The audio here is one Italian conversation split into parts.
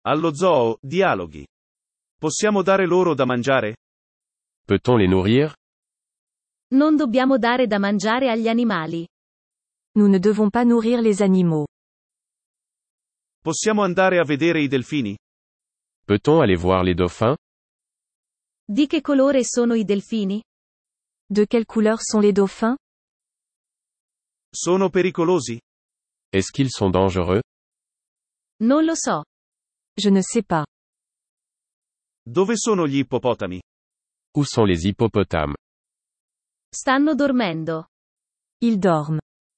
Allo zoo, dialoghi. Possiamo dare loro da mangiare? Peut-on les nourrir? Non dobbiamo dare da mangiare agli animali. Nous ne devons pas nourrir les animaux. Possiamo andare a vedere i delfini? Peut-on aller voir les dauphins? Di che colore sono i delfini? De quelle couleur sont les dauphins? Sono pericolosi? Est-ce qu'ils sont dangereux? Non lo so. Je ne sais pas. Dove sono gli ippopotami? Où sont les hippopotames? Stanno dormendo. Ils dorment.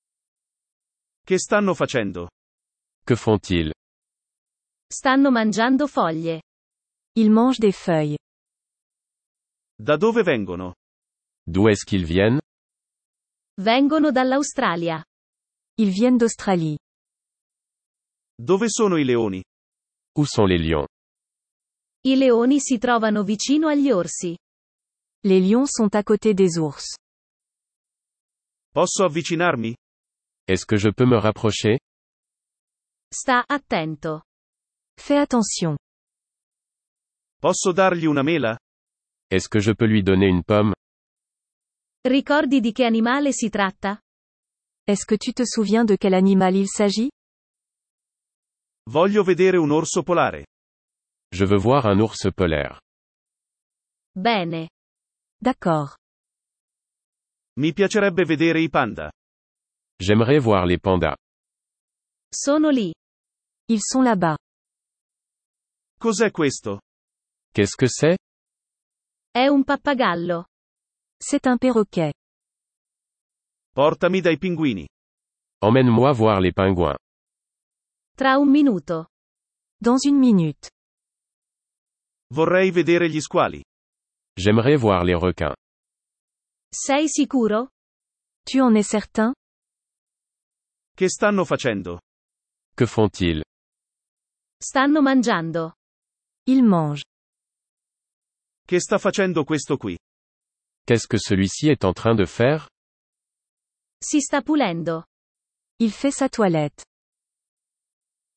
Che stanno facendo? Que font-ils? Stanno mangiando foglie. Ils mangent des feuilles. Da dove vengono? D'où est-ce qu'ils viennent? Vengono dall'Australia. Ils viennent d'Australie. Dove sono i leoni? Où sont les lions? I leoni si trovano vicino agli orsi. Les lions sont à côté des ours. Posso avvicinarmi? Est-ce que je peux me rapprocher? Sta attento. Fais attention. Posso dargli una mela? Est-ce que je peux lui donner une pomme? Ricordi di che animale si tratta? Est-ce que tu te souviens de quel animal il s'agit? Voglio vedere un orso polare. Je veux voir un ours polaire. Bene. D'accord. Mi piacerebbe vedere i panda. J'aimerais voir les pandas. Sono lì. Ils sont là-bas. Cos'è questo? Qu'est-ce que c'est? È un pappagallo. C'est un perroquet. Portami dai pinguini. Emmène-moi voir les pingouins. Tra un minuto. Dans une minute. Vorrei vedere gli squali. J'aimerais voir les requins. Sei sicuro? Tu en es certain? Che stanno facendo? Que font-ils? Stanno mangiando. Ils mangent. Che sta facendo questo qui? Qu'est-ce que celui-ci est en train de faire? Si sta pulendo. Il fait sa toilette.